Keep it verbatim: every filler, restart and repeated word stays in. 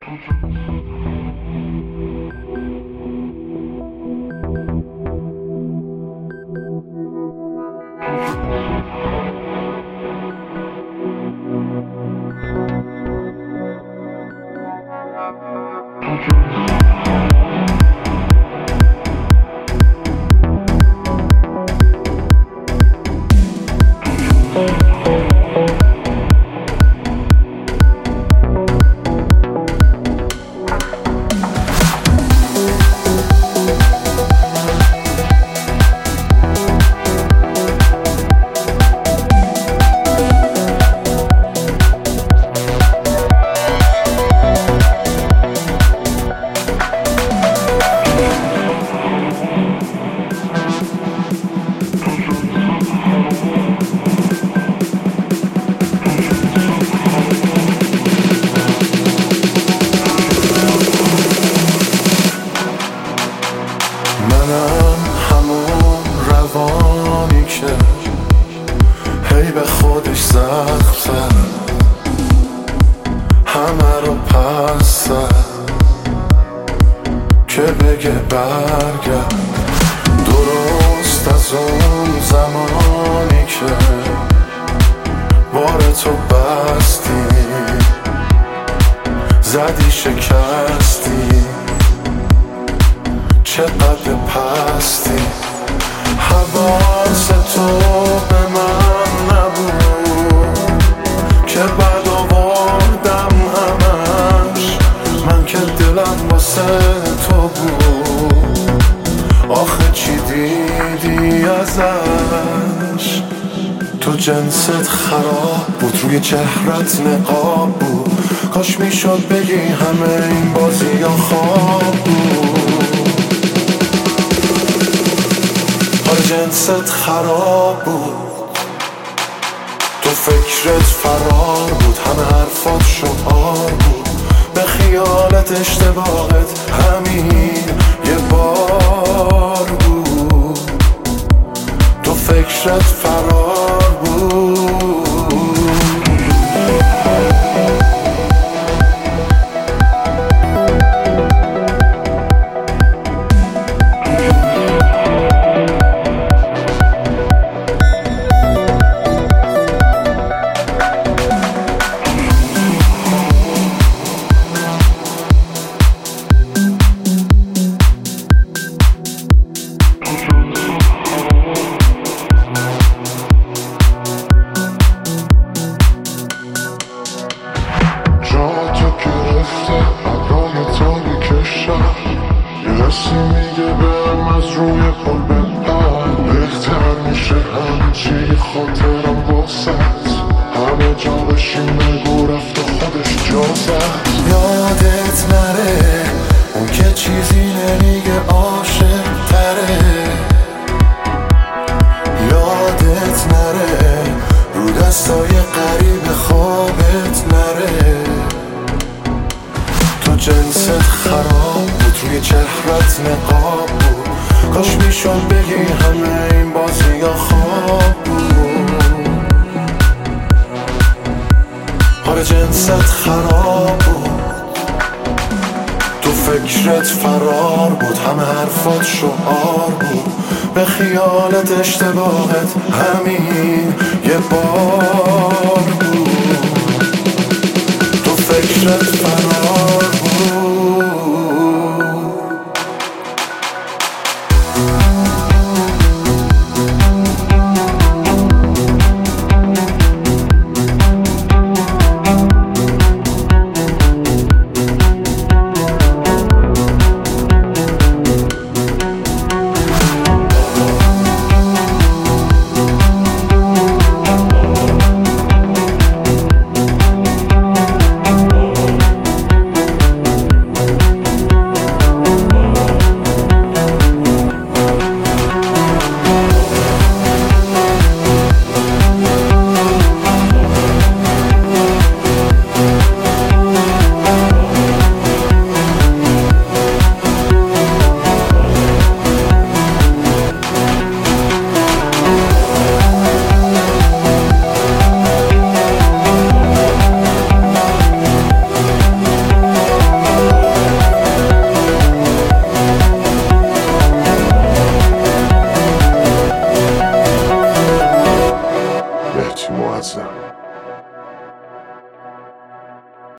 منم همون روانی که هی به خودش زخم زد، همه رو پس زد که بگه برگرد. درست از اون زمانی که بار تو بستی، زدی شکستی، چقدر پستی. حواس تو به من نبود که بعد آوردم همش، من که دلم واسه تو بود. آخه چی دیدی ازش؟ تو جنست خراب بود، روی چهرت نقاب بود. کاش میشد بگی همه این بازی ها خواب بود. آره جنست خراب بود، تو فکرت فرار بود، همه حرفات شعار بود. به خیالت اشتباهت همین یه بار بود، تو فکرت فرار بود. کسی میگه برم از روی پل بپر، بهتر میشه همچی خاطرم باست. همه جا بشین بگو رفت و خودش جا زد. یادت نره اون که چیزی نمیگه عاشق تره. یادت نره رو دستای قریب خوابت نره. تو جنست خراب بود، روی چهرت نقاب بود. کاش میشد بگی همه این بازی ها خواب بود. آره جنست خراب بود، تو فکرت فرار بود، همه حرفات شعار بود. به خیالت اشتباهت همین یه بار بود، تو فکرت فرار بود. معظم.